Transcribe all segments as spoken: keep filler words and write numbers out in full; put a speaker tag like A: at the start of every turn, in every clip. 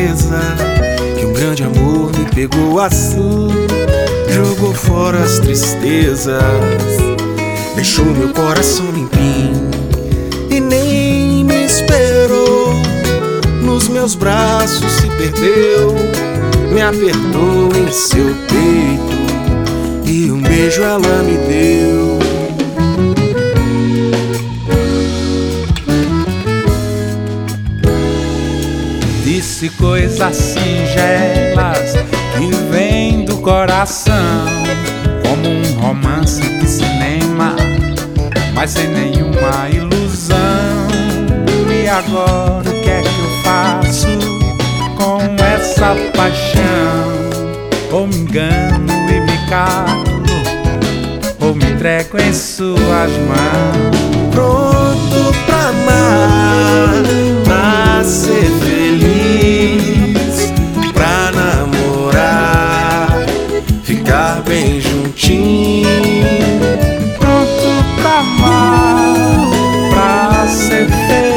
A: surpresa que um grande amor me pegou assim, jogou fora as tristezas, deixou meu coração limpinho e nem me esperou. Nos meus braços se perdeu, me apertou em seu peito e um beijo ela me deu.
B: Disse coisas singelas que vem do coração, como um romance de cinema, mas sem nenhuma ilusão. E agora o que é que eu faço com essa paixão? Ou me engano e me calo, ou me entrego em suas mãos.
A: Pronto pra amar, pra ser feliz, pra namorar, ficar bem juntinho.
B: Pronto pra amar, pra ser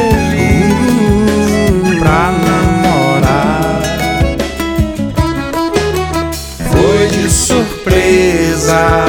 B: feliz, pra namorar.
A: Foi de surpresa.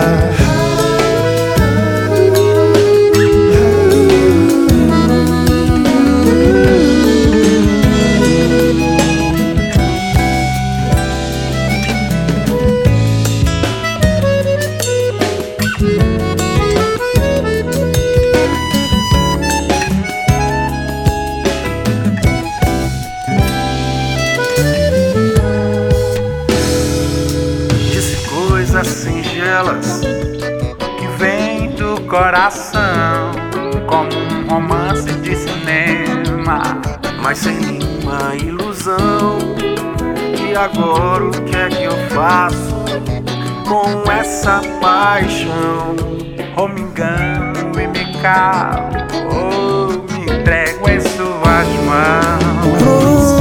A: Singelas
B: que vem do coração, como um romance de cinema,
A: mas sem nenhuma ilusão. E agora o que é que eu faço com essa paixão?
B: ou me engano e me calo, ou me entrego em suas mãos.